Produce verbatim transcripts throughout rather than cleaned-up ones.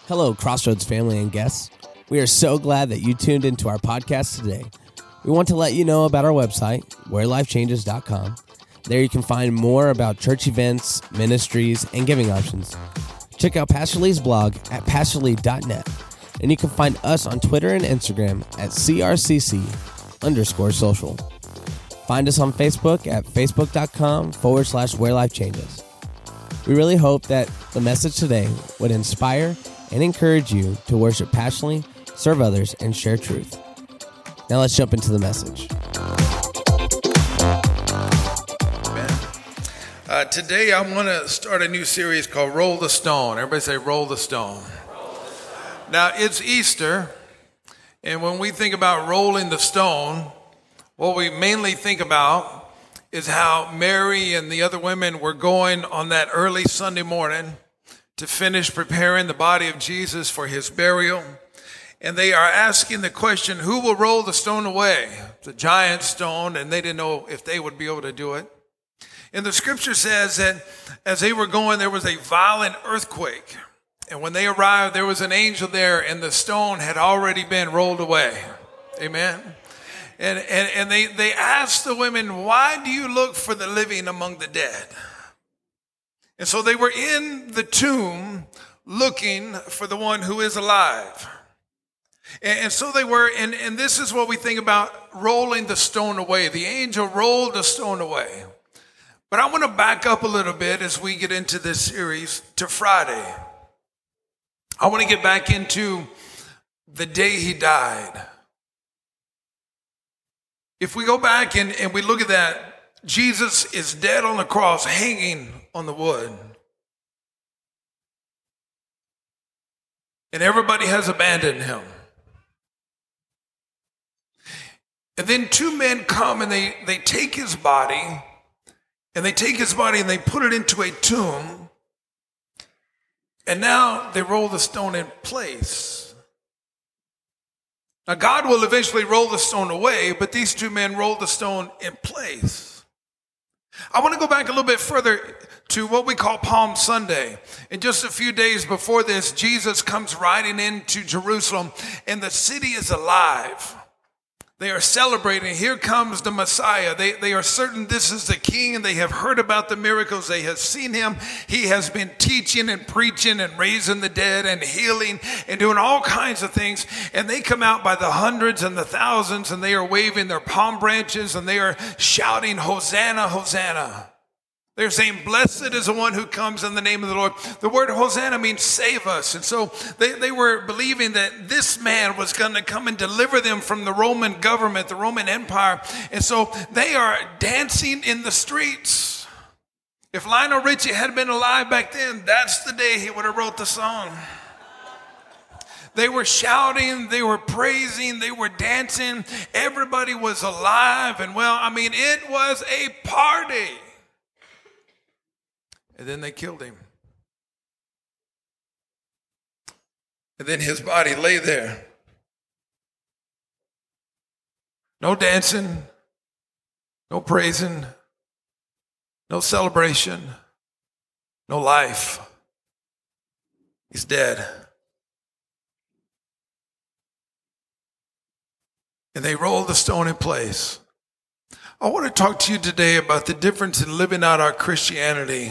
Hello, Crossroads family and guests. We are so glad that you tuned into our podcast today. We want to let you know about our website, where life changes dot com. There you can find more about church events, ministries, and giving options. Check out Pastor Lee's blog at pastor lee dot net. And you can find us on Twitter and Instagram at C R C C underscore social. Find us on Facebook at facebook.com forward slash where life changes. We really hope that the message today would inspire and encourage you to worship passionately, serve others, and share truth. Now let's jump into the message. Uh, today I want to start a new series called Roll the Stone. Everybody say Roll the Stone. Now it's Easter, and when we think about rolling the stone, what we mainly think about is how Mary and the other women were going on that early Sunday morning to finish preparing the body of Jesus for his burial. And they are asking the question, who will roll the stone away? It's a giant stone, and they didn't know if they would be able to do it. And the scripture says that as they were going, there was a violent earthquake. And when they arrived, there was an angel there, and the stone had already been rolled away. Amen. And, and, and they, they asked the women, why do you look for the living among the dead? And so they were in the tomb looking for the one who is alive. And, and so they were, and, and this is what we think about rolling the stone away. The angel rolled the stone away. But I want to back up a little bit as we get into this series to Friday. I want to get back into the day he died. If we go back and, and we look at that, Jesus is dead on the cross, hanging on the wood. And everybody has abandoned him. And then two men come and they, they take his body, and they take his body and they put it into a tomb. And now they roll the stone in place. Now God will eventually roll the stone away, but these two men rolled the stone in place. I want to go back a little bit further to what we call Palm Sunday. And just a few days before this, Jesus comes riding into Jerusalem, and the city is alive. They are celebrating. Here comes the Messiah. They, they are certain this is the King, and they have heard about the miracles. They have seen him. He has been teaching and preaching and raising the dead and healing and doing all kinds of things. And they come out by the hundreds and the thousands, and they are waving their palm branches, and they are shouting, Hosanna, Hosanna. They're saying, blessed is the one who comes in the name of the Lord. The word Hosanna means save us. And so they, they were believing that this man was going to come and deliver them from the Roman government, the Roman Empire. And so they are dancing in the streets. If Lionel Richie had been alive back then, that's the day he would have wrote the song. They were shouting, they were praising, they were dancing. Everybody was alive. And well, I mean, it was a party. And then they killed him. And then his body lay there. No dancing, no praising, no celebration, no life. He's dead. And they rolled the stone in place. I want to talk to you today about the difference in living out our Christianity.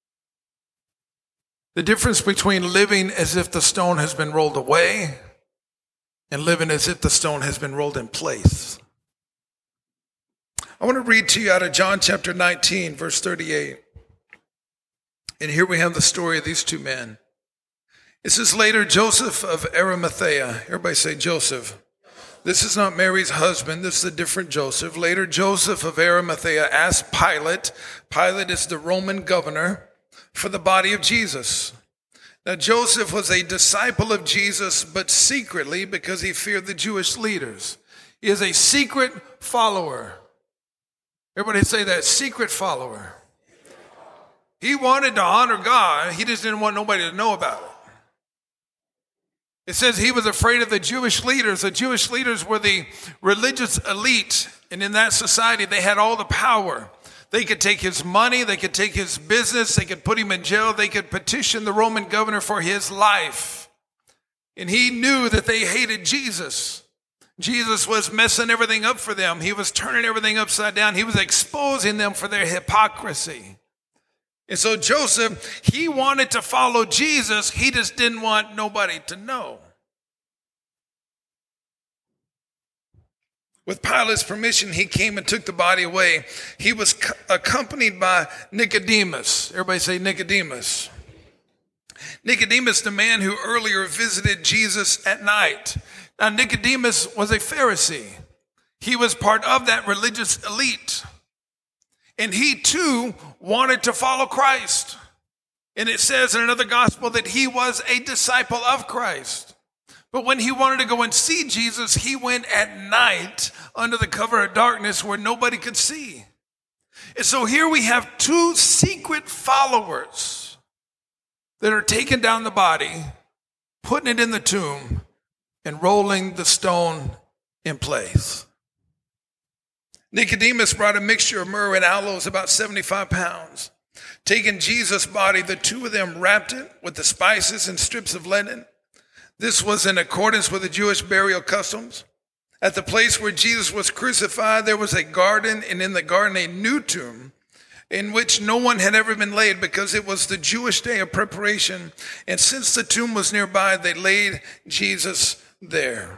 The difference between living as if the stone has been rolled away and living as if the stone has been rolled in place. I want to read to you out of John chapter nineteen, verse thirty-eight. And here we have the story of these two men. It says, later Joseph of Arimathea. Everybody say Joseph. This is not Mary's husband. This is a different Joseph. Later Joseph of Arimathea asked Pilate. Pilate is the Roman governor, for the body of Jesus. Now Joseph was a disciple of Jesus, but secretly because he feared the Jewish leaders. He is a secret follower. Everybody say that, secret follower. He wanted to honor God. He just didn't want nobody to know about it. It says he was afraid of the Jewish leaders. The Jewish leaders were the religious elite, and in that society they had all the power. They could take his money, they could take his business, they could put him in jail, they could petition the Roman governor for his life. And he knew that they hated Jesus. Jesus was messing everything up for them. He was turning everything upside down. He was exposing them for their hypocrisy. And so Joseph, he wanted to follow Jesus. He just didn't want nobody to know. With Pilate's permission, he came and took the body away. He was accompanied by Nicodemus. Everybody say Nicodemus. Nicodemus, the man who earlier visited Jesus at night. Now, Nicodemus was a Pharisee. He was part of that religious elite. And he too wanted to follow Christ. And it says in another gospel that he was a disciple of Christ. But when he wanted to go and see Jesus, he went at night under the cover of darkness where nobody could see. And so here we have two secret followers that are taking down the body, putting it in the tomb, and rolling the stone in place. Nicodemus brought a mixture of myrrh and aloes, about seventy-five pounds. Taking Jesus' body, the two of them wrapped it with the spices and strips of linen. This was in accordance with the Jewish burial customs. At the place where Jesus was crucified, there was a garden, and in the garden a new tomb in which no one had ever been laid, because it was the Jewish day of preparation. And since the tomb was nearby, they laid Jesus there.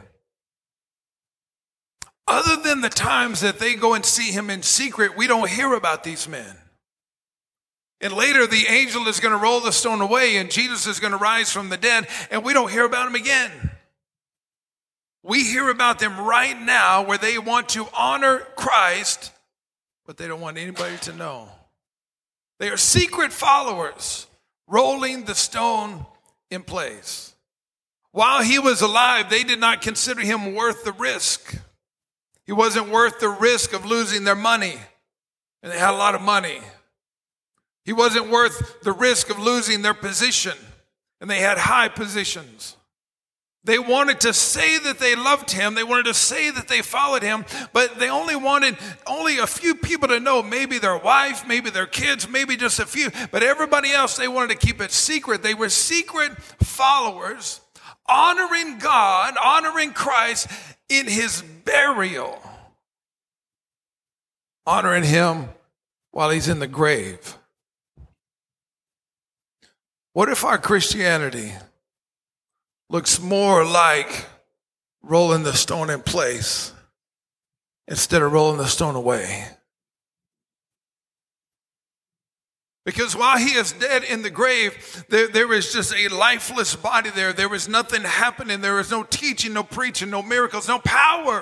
Other than the times that they go and see him in secret, we don't hear about these men. And later the angel is going to roll the stone away and Jesus is going to rise from the dead, and we don't hear about him again. We hear about them right now where they want to honor Christ, but they don't want anybody to know. They are secret followers rolling the stone in place. While he was alive, they did not consider him worth the risk. He wasn't worth the risk of losing their money. And they had a lot of money. He wasn't worth the risk of losing their position. And they had high positions. They wanted to say that they loved him. They wanted to say that they followed him. But they only wanted only a few people to know. Maybe their wife, maybe their kids, maybe just a few. But everybody else, they wanted to keep it secret. They were secret followers, honoring God, honoring Christ in his burial, honoring him while he's in the grave. What if our Christianity looks more like rolling the stone in place instead of rolling the stone away? Because while he is dead in the grave, there, there is just a lifeless body there. There is nothing happening. There is no teaching, no preaching, no miracles, no power.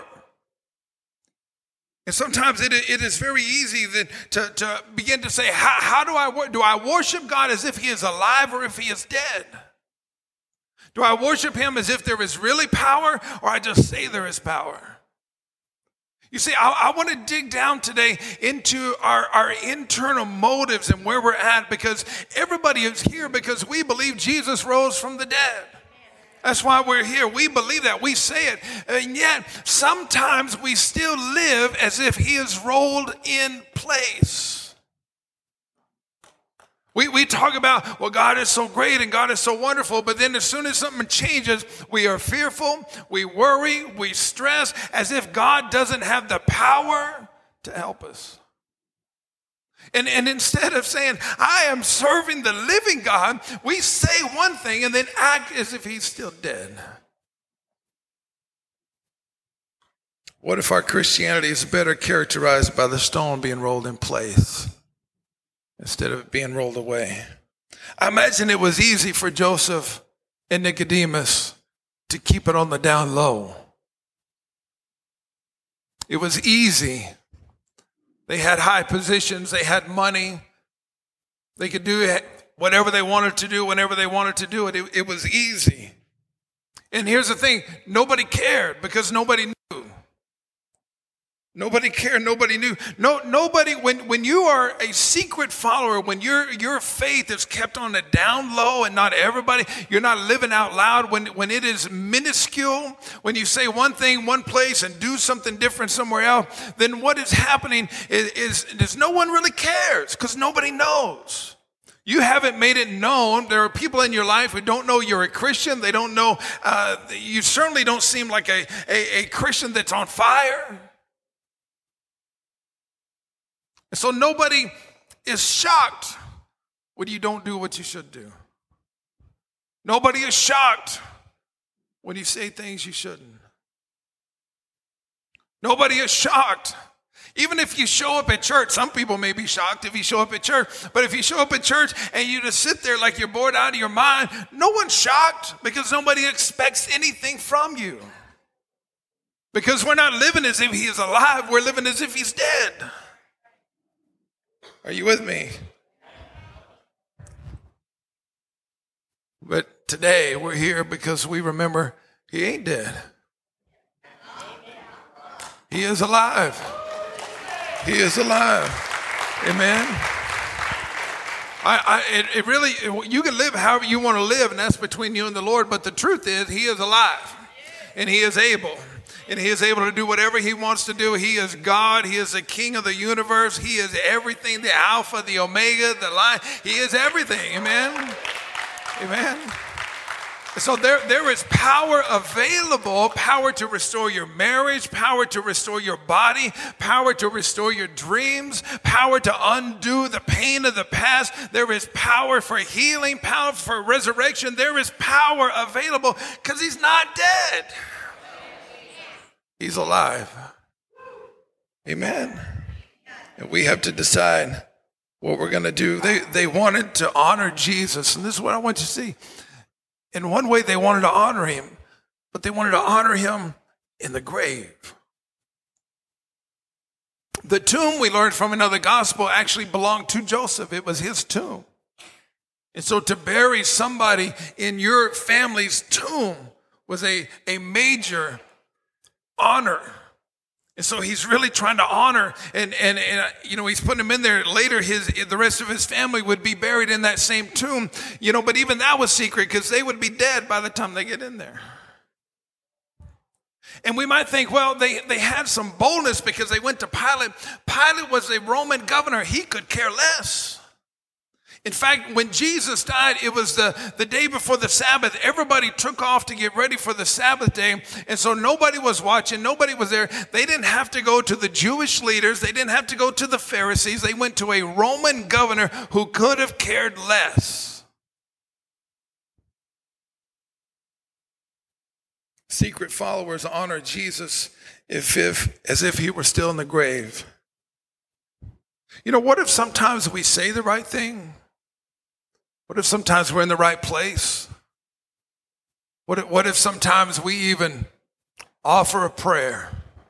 And sometimes it, it is very easy that, to, to begin to say, how, how do I do I worship God as if he is alive or if he is dead? Do I worship him as if there is really power, or I just say there is power? You see, I, I want to dig down today into our, our internal motives and where we're at, because everybody is here because we believe Jesus rose from the dead. That's why we're here. We believe that. We say it. And yet, sometimes we still live as if he is rolled in place. We, we talk about, well, God is so great and God is so wonderful, but then as soon as something changes, we are fearful, we worry, we stress, as if God doesn't have the power to help us. And, and instead of saying, I am serving the living God, we say one thing and then act as if he's still dead. What if our Christianity is better characterized by the stone being rolled in place instead of it being rolled away? I imagine it was easy for Joseph and Nicodemus to keep it on the down low. It was easy. They had high positions. They had money. They could do whatever they wanted to do whenever they wanted to do it. It, it was easy. And here's the thing. Nobody cared because nobody knew. Nobody cared. Nobody knew. No, nobody, when, when you are a secret follower, when your, your faith is kept on the down low and not everybody, you're not living out loud, when, when it is minuscule, when you say one thing one place and do something different somewhere else, then what is happening is, is, is no one really cares because nobody knows. You haven't made it known. There are people in your life who don't know you're a Christian. They don't know, uh, you certainly don't seem like a, a, a Christian that's on fire. And so nobody is shocked when you don't do what you should do. Nobody is shocked when you say things you shouldn't. Nobody is shocked. Even if you show up at church, some people may be shocked if you show up at church, but if you show up at church and you just sit there like you're bored out of your mind, no one's shocked because nobody expects anything from you. Because we're not living as if he is alive, we're living as if he's dead. Are you with me? But today we're here because we remember he ain't dead. He is alive. He is alive. Amen. I, I, it, it really, you can live however you want to live, and that's between you and the Lord. But the truth is, he is alive, and he is able, and he is able to do whatever he wants to do. He is God. He is the King of the universe. He is everything, the Alpha, the Omega, the Lion. He is everything. Amen. Amen. So there, there is power available, power to restore your marriage, power to restore your body, power to restore your dreams, power to undo the pain of the past. There is power for healing, power for resurrection. There is power available because he's not dead. He's alive. Amen. And we have to decide what we're going to do. They, they wanted to honor Jesus, and this is what I want you to see. In one way, they wanted to honor him, but they wanted to honor him in the grave. The tomb, we learned from another gospel, actually belonged to Joseph. It was his tomb. And so to bury somebody in your family's tomb was a, a major honor. And so he's really trying to honor, and, and, and you know, he's putting him in there. Later, his the rest of his family would be buried in that same tomb, you know, but even that was secret because they would be dead by the time they get in there. And we might think, well, they, they had some boldness because they went to Pilate. Pilate was a Roman governor. He could care less. In fact, when Jesus died, it was the, the day before the Sabbath. Everybody took off to get ready for the Sabbath day. And so nobody was watching. Nobody was there. They didn't have to go to the Jewish leaders. They didn't have to go to the Pharisees. They went to a Roman governor who could have cared less. Secret followers honor Jesus if, if, as if he were still in the grave. You know, what if sometimes we say the right thing? What if sometimes we're in the right place? What if, what if sometimes we even offer a prayer,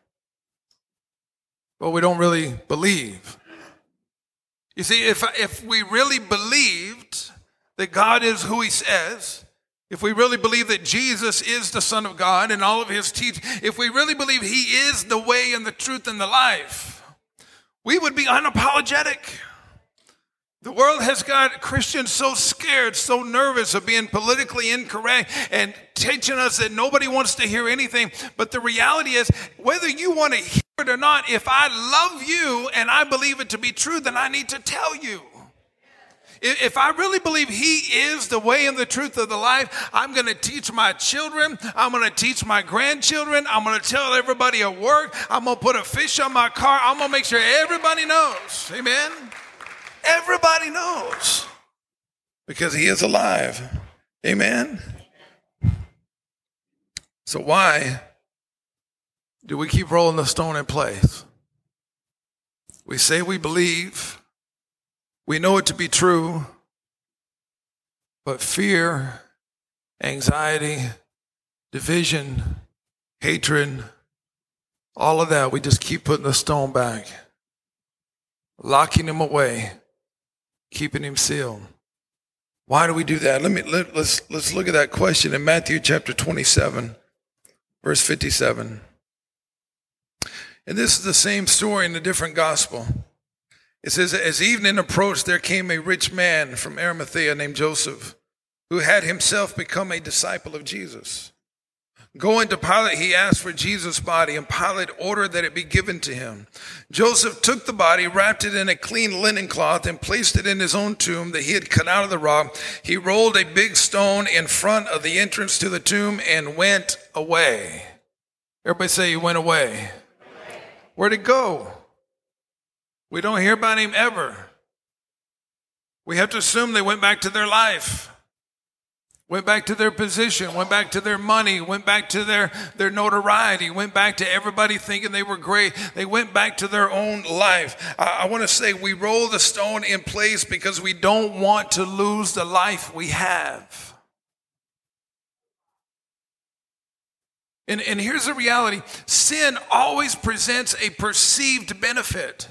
but we don't really believe? You see, if, if we really believed that God is who he says, if we really believe that Jesus is the Son of God and all of his teaching, if we really believe he is the way and the truth and the life, we would be unapologetic. The world has got Christians so scared, so nervous of being politically incorrect and teaching us that nobody wants to hear anything. But the reality is, whether you want to hear it or not, if I love you and I believe it to be true, then I need to tell you. If I really believe he is the way and the truth of the life, I'm going to teach my children. I'm going to teach my grandchildren. I'm going to tell everybody at work. I'm going to put a fish on my car. I'm going to make sure everybody knows. Amen? Everybody knows. Because he is alive. Amen? So why do we keep rolling the stone in place? We say we believe. We know it to be true, but fear, anxiety, division, hatred, all of that, we just keep putting the stone back, locking him away, keeping him sealed. Why do we do that? Let me let, let's let's look at that question in Matthew chapter twenty-seven, verse fifty-seven. And this is the same story in a different gospel. It says, as evening approached, there came a rich man from Arimathea named Joseph, who had himself become a disciple of Jesus. Going to Pilate, he asked for Jesus' body, and Pilate ordered that it be given to him. Joseph took the body, wrapped it in a clean linen cloth, and placed it in his own tomb that he had cut out of the rock. He rolled a big stone in front of the entrance to the tomb and went away. Everybody say he went away. Where'd it go? We don't hear about him ever. We have to assume they went back to their life. Went back to their position, went back to their money, went back to their, their notoriety, went back to everybody thinking they were great. They went back to their own life. I, I want to say we roll the stone in place because we don't want to lose the life we have. And, and here's the reality. Sin always presents a perceived benefit.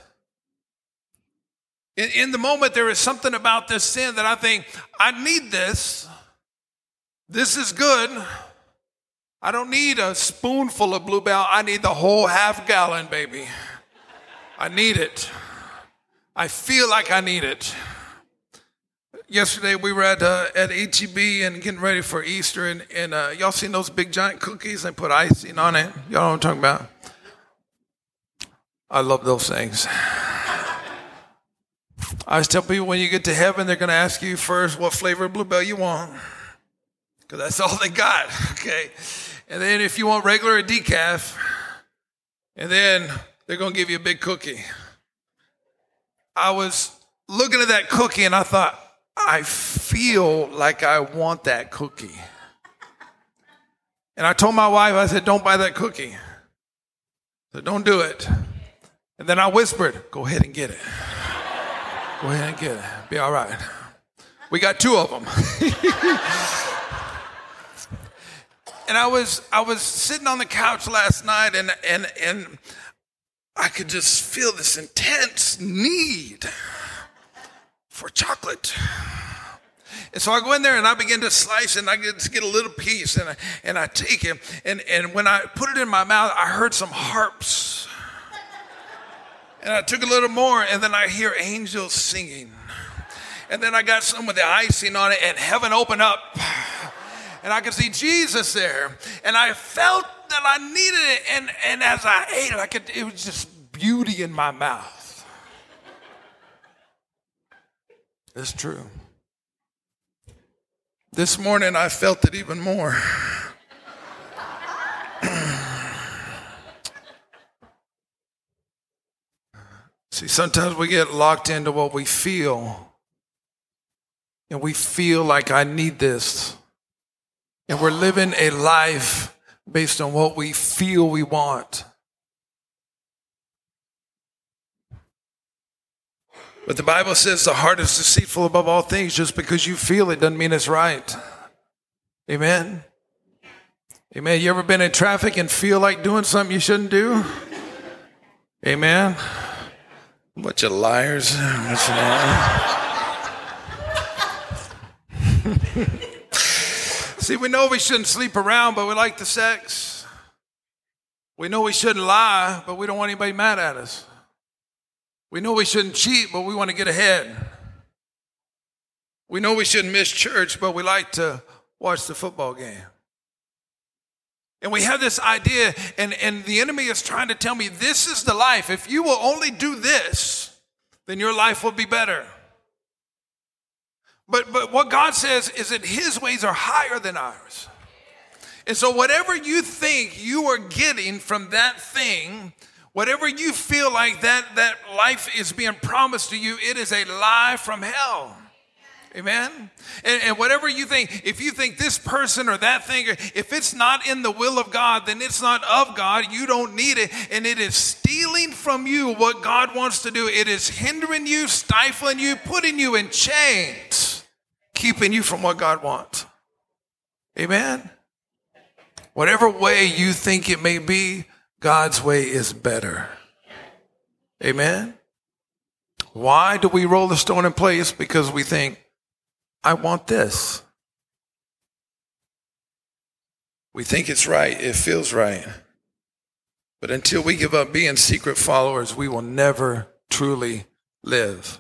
In, in the moment, there is something about this sin that I think, I need this. This is good. I don't need a spoonful of Blue Bell. I need the whole half gallon, baby. I need it. I feel like I need it. Yesterday we were at uh, at H E B and getting ready for Easter, and, and uh, y'all seen those big giant cookies? They put icing on it. Y'all know what I'm talking about? I love those things. I always tell people when you get to heaven, they're going to ask you first what flavor of Blue Bell you want. Because that's all they got, okay? And then if you want regular or decaf, and then they're going to give you a big cookie. I was looking at that cookie and I thought, I feel like I want that cookie. And I told my wife, I said, don't buy that cookie. So don't do it. And then I whispered, go ahead and get it. Go ahead and get it. Be all right. We got two of them. And I was I was sitting on the couch last night, and and and I could just feel this intense need for chocolate. And so I go in there and I begin to slice, and I get to get a little piece, and I, and I take it, and and when I put it in my mouth, I heard some harps, and I took a little more, and then I hear angels singing, and then I got some with the icing on it, and heaven opened up. And I could see Jesus there. And I felt that I needed it. And, and as I ate it, I could, it was just beauty in my mouth. It's true. This morning, I felt it even more. See, sometimes we get locked into what we feel. And we feel like I need this. And we're living a life based on what we feel we want. But the Bible says the heart is deceitful above all things. Just because you feel it doesn't mean it's right. Amen? Amen. You ever been in traffic and feel like doing something you shouldn't do? Amen? Bunch of liars. Bunch of liars. See, we know we shouldn't sleep around, but we like the sex. We know we shouldn't lie, but we don't want anybody mad at us. We know we shouldn't cheat, but we want to get ahead. We know we shouldn't miss church, but we like to watch the football game. And we have this idea, and, and the enemy is trying to tell me, this is the life. If you will only do this, then your life will be better. But but what God says is that his ways are higher than ours. And so whatever you think you are getting from that thing, whatever you feel like that, that life is being promised to you, it is a lie from hell. Amen? And, and whatever you think, if you think this person or that thing, if it's not in the will of God, then it's not of God. You don't need it. And it is stealing from you what God wants to do. It is hindering you, stifling you, putting you in chains, keeping you from what God wants. Amen? Whatever way you think it may be, God's way is better. Amen? Why do we roll the stone in place? Because we think, I want this. We think it's right. It feels right. But until we give up being secret followers, we will never truly live.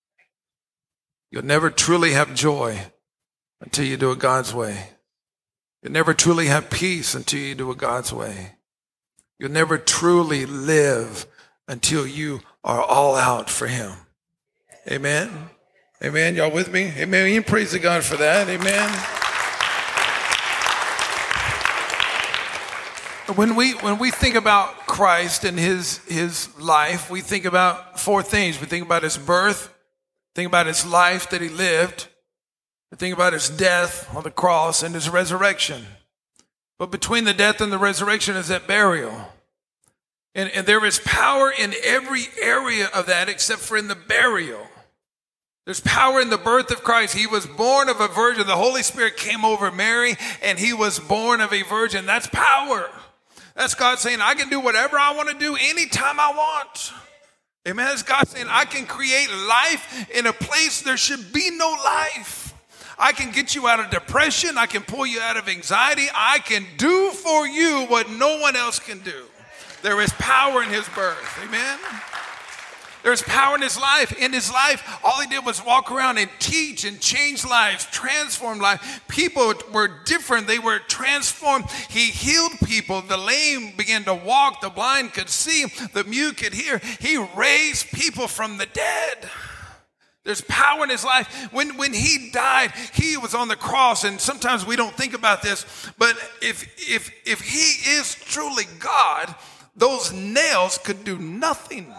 You'll never truly have joy until you do it God's way. You'll never truly have peace until you do it God's way. You'll never truly live until you are all out for him. Amen. Amen. Y'all with me? Amen. You can praise the God for that. Amen. When we when we think about Christ and his his life, we think about four things. We think about his birth, think about his life that he lived, we think about his death on the cross and his resurrection. But between the death and the resurrection is that burial. And, and there is power in every area of that except for in the burial. There's power in the birth of Christ. He was born of a virgin. The Holy Spirit came over Mary and he was born of a virgin. That's power. That's God saying, I can do whatever I want to do anytime I want. Amen. That's God saying, I can create life in a place there should be no life. I can get you out of depression. I can pull you out of anxiety. I can do for you what no one else can do. There is power in his birth. Amen. There's power in his life. In his life, all he did was walk around and teach and change lives, transform lives. People were different. They were transformed. He healed people. The lame began to walk. The blind could see. The mute could hear. He raised people from the dead. There's power in his life. When, when he died, he was on the cross. And sometimes we don't think about this. But if, if, if he is truly God, those nails could do nothing.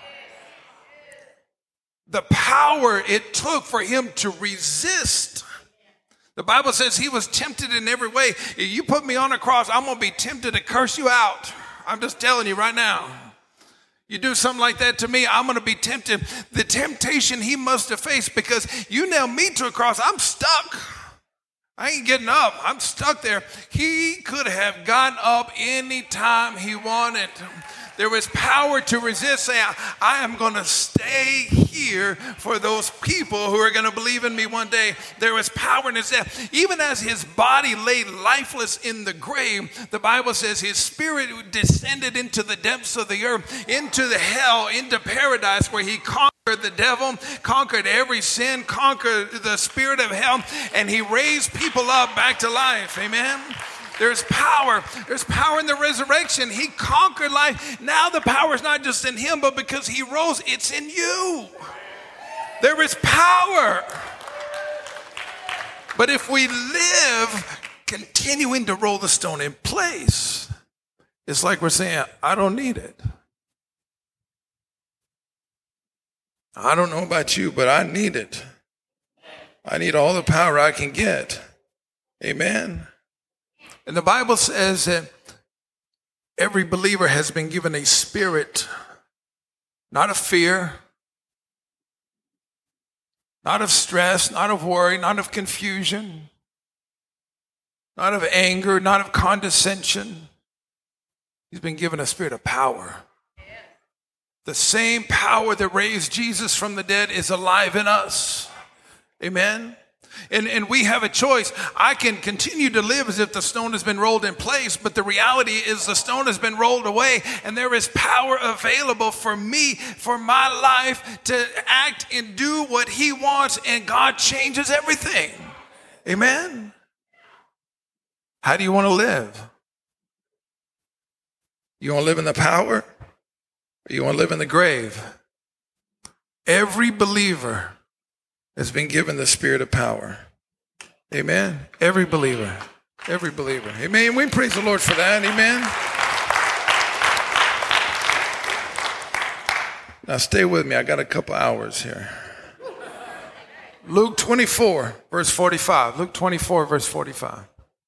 The power it took for him to resist. The Bible says he was tempted in every way. If you put me on a cross, I'm going to be tempted to curse you out. I'm just telling you right now. You do something like that to me, I'm going to be tempted. The temptation he must have faced, because you nail me to a cross, I'm stuck. I ain't getting up. I'm stuck there. He could have gotten up anytime he wanted. There was power to resist, saying, I am going to stay here for those people who are going to believe in me one day. There was power in his death. Even as his body lay lifeless in the grave, the Bible says his spirit descended into the depths of the earth, into the hell, into paradise, where he conquered the devil, conquered every sin, conquered the spirit of hell, and he raised people up back to life. Amen. There's power. There's power in the resurrection. He conquered life. Now the power is not just in him, but because he rose, it's in you. There is power. But if we live continuing to roll the stone in place, it's like we're saying, I don't need it. I don't know about you, but I need it. I need all the power I can get. Amen. And the Bible says that every believer has been given a spirit, not of fear, not of stress, not of worry, not of confusion, not of anger, not of condescension. He's been given a spirit of power. The same power that raised Jesus from the dead is alive in us. Amen. And, and we have a choice. I can continue to live as if the stone has been rolled in place, but the reality is the stone has been rolled away, and there is power available for me, for my life, to act and do what he wants, and God changes everything. Amen? How do you want to live? You want to live in the power, or you want to live in the grave? Every believer has been given the spirit of power. Amen. Every believer. Every believer. Amen. We praise the Lord for that. Amen. Now stay with me. I got a couple hours here. Luke twenty-four, verse forty-five. Luke twenty-four, verse forty-five.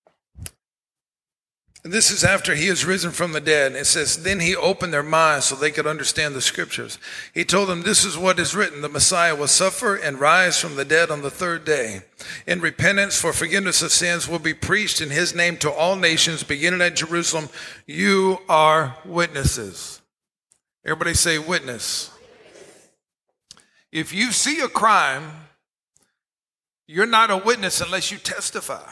And this is after he has risen from the dead. And it says, then he opened their minds so they could understand the scriptures. He told them, this is what is written. The Messiah will suffer and rise from the dead on the third day. And repentance for forgiveness of sins will be preached in his name to all nations, beginning at Jerusalem. You are witnesses. Everybody say witness. If you see a crime, you're not a witness unless you testify.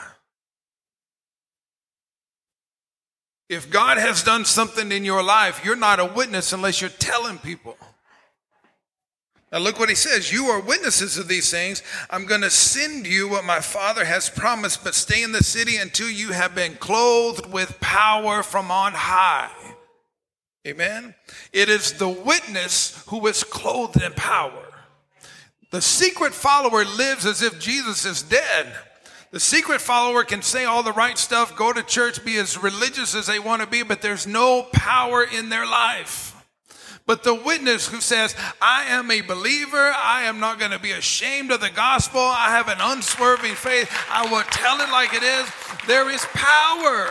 If God has done something in your life, you're not a witness unless you're telling people. Now look what he says. You are witnesses of these things. I'm going to send you what my Father has promised, but stay in the city until you have been clothed with power from on high. Amen. It is the witness who is clothed in power. The secret follower lives as if Jesus is dead. The secret follower can say all the right stuff, go to church, be as religious as they want to be, but there's no power in their life. But the witness who says, I am a believer, I am not going to be ashamed of the gospel, I have an unswerving faith, I will tell it like it is, there is power.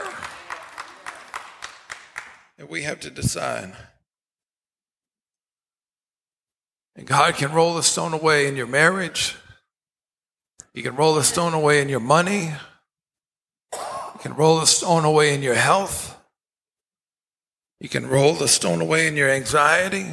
And we have to decide. And God can roll the stone away in your marriage. He can roll the stone away in your money. He can roll the stone away in your health. He can roll the stone away in your anxiety.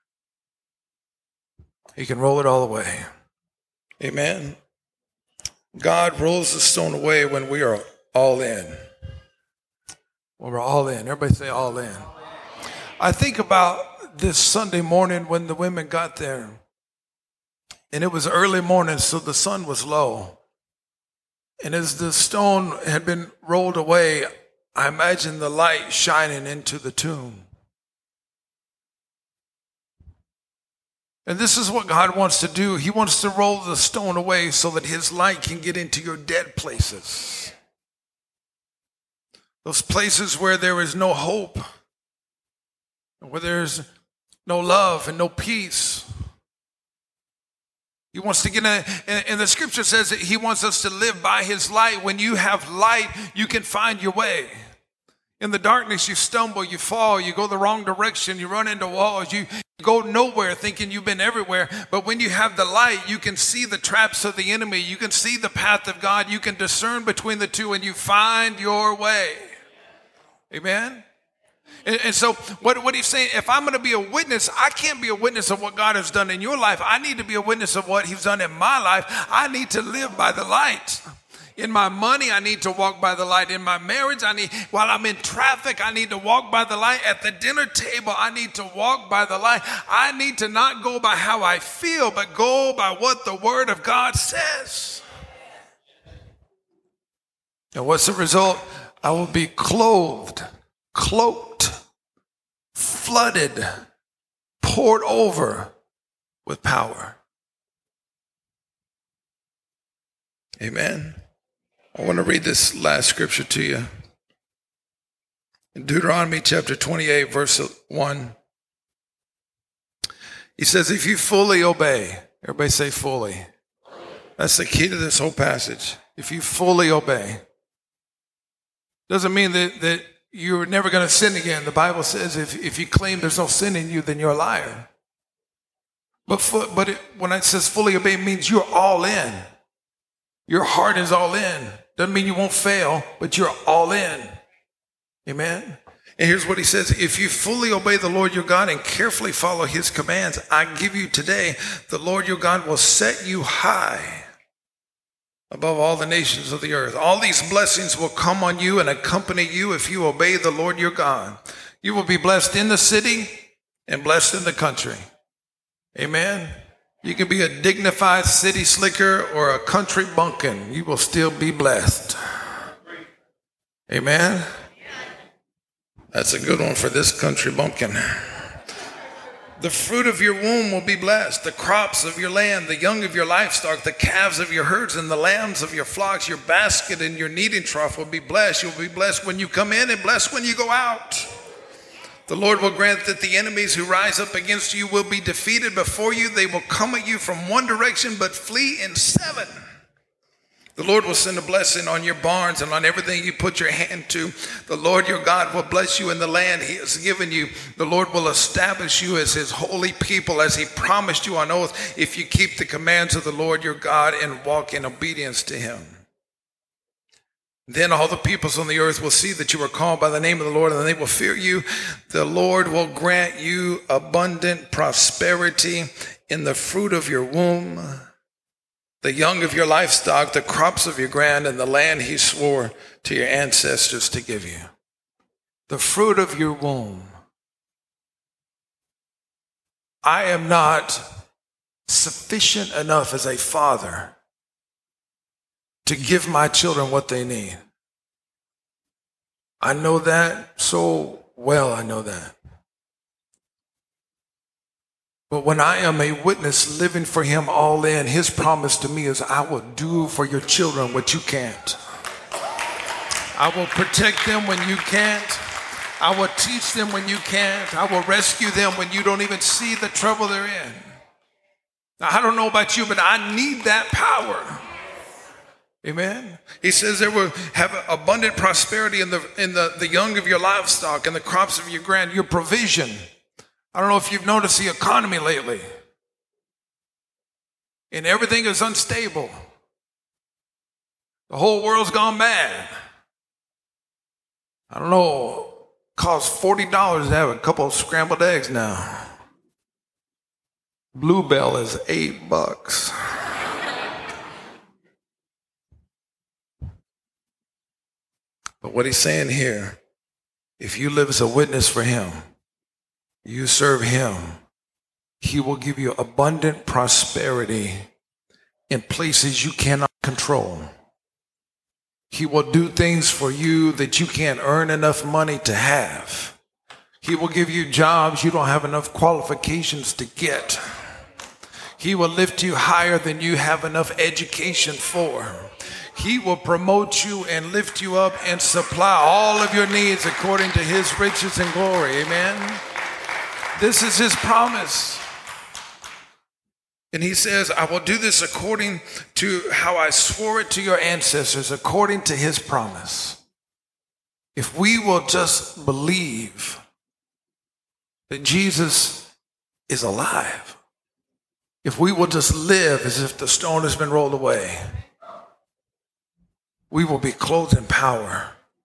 He can roll it all away. Amen. God rolls the stone away when we are all in. When we're all in. Everybody say all in. I think about this Sunday morning when the women got there. And it was early morning, so the sun was low. And as the stone had been rolled away, I imagine the light shining into the tomb. And this is what God wants to do. He wants to roll the stone away so that his light can get into your dead places. Those places where there is no hope, where there's no love and no peace. He wants to get in, and the scripture says that he wants us to live by his light. When you have light, you can find your way. In the darkness, you stumble, you fall, you go the wrong direction, you run into walls, you go nowhere thinking you've been everywhere. But when you have the light, you can see the traps of the enemy. You can see the path of God. You can discern between the two and you find your way. Amen? And, and so what, what he's saying, if I'm going to be a witness, I can't be a witness of what God has done in your life. I need to be a witness of what he's done in my life. I need to live by the light. In my money, I need to walk by the light. In my marriage, I need, while I'm in traffic, I need to walk by the light. At the dinner table, I need to walk by the light. I need to not go by how I feel, but go by what the word of God says. And what's the result? I will be clothed, cloaked, flooded, poured over with power. Amen. I want to read this last scripture to you. In Deuteronomy chapter twenty-eight, verse one. He says, if you fully obey, everybody say fully. That's the key to this whole passage. If you fully obey. Doesn't mean that, that you're never going to sin again. The Bible says if, if you claim there's no sin in you, then you're a liar. But, for, but it, when it says fully obey, it means you're all in. Your heart is all in. Doesn't mean you won't fail, but you're all in. Amen? And here's what he says. If you fully obey the Lord your God and carefully follow his commands I give you today, the Lord your God will set you high above all the nations of the earth. All these blessings will come on you and accompany you if you obey the Lord your God. You will be blessed in the city and blessed in the country. Amen? You can be a dignified city slicker or a country bumpkin. You will still be blessed. Amen? That's a good one for this country bumpkin. The fruit of your womb will be blessed. The crops of your land, the young of your livestock, the calves of your herds, and the lambs of your flocks. Your basket and your kneading trough will be blessed. You'll be blessed when you come in and blessed when you go out. The Lord will grant that the enemies who rise up against you will be defeated before you. They will come at you from one direction, but flee in seven. The Lord will send a blessing on your barns and on everything you put your hand to. The Lord your God will bless you in the land he has given you. The Lord will establish you as his holy people, as he promised you on oath, if you keep the commands of the Lord your God and walk in obedience to him. Then all the peoples on the earth will see that you are called by the name of the Lord, and they will fear you. The Lord will grant you abundant prosperity in the fruit of your womb, the young of your livestock, the crops of your ground, and the land he swore to your ancestors to give you. The fruit of your womb. I am not sufficient enough as a father to give my children what they need. I know that so well, I know that. But when I am a witness living for him all in, his promise to me is, I will do for your children what you can't. I will protect them when you can't. I will teach them when you can't. I will rescue them when you don't even see the trouble they're in. Now, I don't know about you, but I need that power. Amen. He says there will have abundant prosperity in the in the, the young of your livestock and the crops of your ground, your provision. I don't know if you've noticed the economy lately. And everything is unstable. The whole world's gone mad. I don't know. It costs forty dollars to have a couple of scrambled eggs now. Bluebell is eight bucks. But what he's saying here, if you live as a witness for him, you serve him, he will give you abundant prosperity in places you cannot control. He will do things for you that you can't earn enough money to have. He will give you jobs you don't have enough qualifications to get. He will lift you higher than you have enough education for. He will promote you and lift you up and supply all of your needs according to his riches and glory. Amen. This is his promise. And he says, I will do this according to how I swore it to your ancestors, according to his promise. If we will just believe that Jesus is alive, if we will just live as if the stone has been rolled away, we will be clothed in power.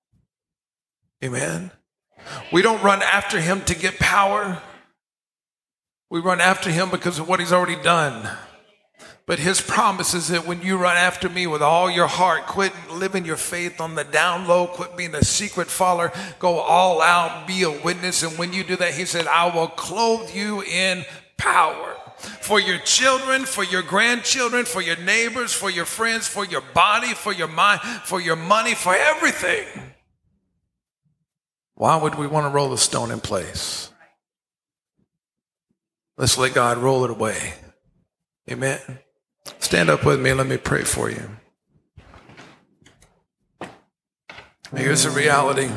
Amen. We don't run after him to get power. We run after him because of what he's already done. But his promise is that when you run after me with all your heart, quit living your faith on the down low, quit being a secret follower, go all out, be a witness. And when you do that, he said, I will clothe you in power. For your children, for your grandchildren, for your neighbors, for your friends, for your body, for your mind, for your money, for everything. Why would we want to roll the stone in place? Let's let God roll it away. Amen. Stand up with me and let me pray for you. Here's the reality.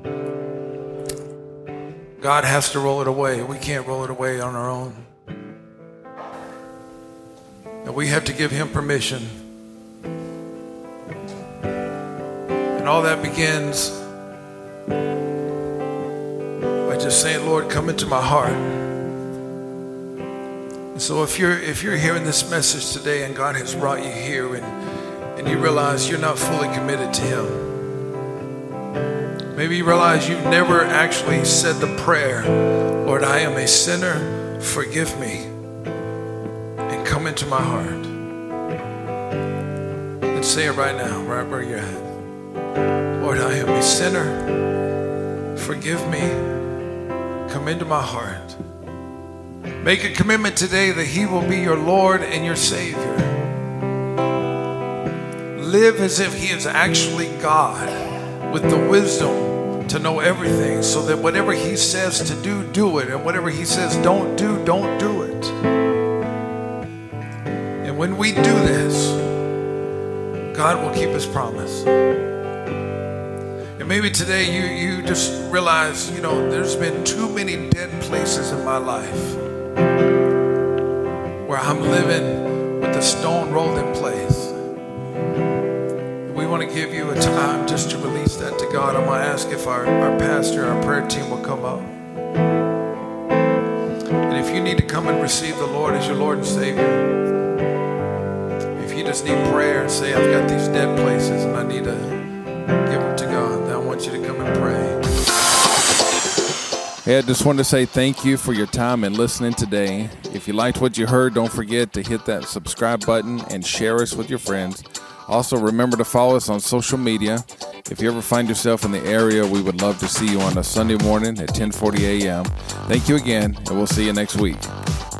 God has to roll it away. We can't roll it away on our own. And we have to give him permission. And all that begins by just saying, Lord, come into my heart. And so if you're if you're hearing this message today and God has brought you here and, and you realize you're not fully committed to him, maybe you realize you've never actually said the prayer, Lord, I am a sinner, forgive me. Come into my heart. Let's say it right now, right where you're at. Lord, I am a sinner. Forgive me. Come into my heart. Make a commitment today that he will be your Lord and your Savior. Live as if he is actually God with the wisdom to know everything, so that whatever he says to do, do it. And whatever he says don't do, don't do it. When we do this, God will keep his promise. And maybe today you, you just realize, you know, there's been too many dead places in my life where I'm living with the stone rolled in place. We want to give you a time just to release that to God. I'm going to ask if our, our pastor, our prayer team will come up. And if you need to come and receive the Lord as your Lord and Savior, if you just need prayer and say, I've got these dead places and I need to give them to God, then I want you to come and pray. Hey, I just wanted to say thank you for your time and listening today. If you liked what you heard, don't forget to hit that subscribe button and share us with your friends. Also, remember to follow us on social media. If you ever find yourself in the area, we would love to see you on a Sunday morning at ten forty a.m. Thank you again, and we'll see you next week.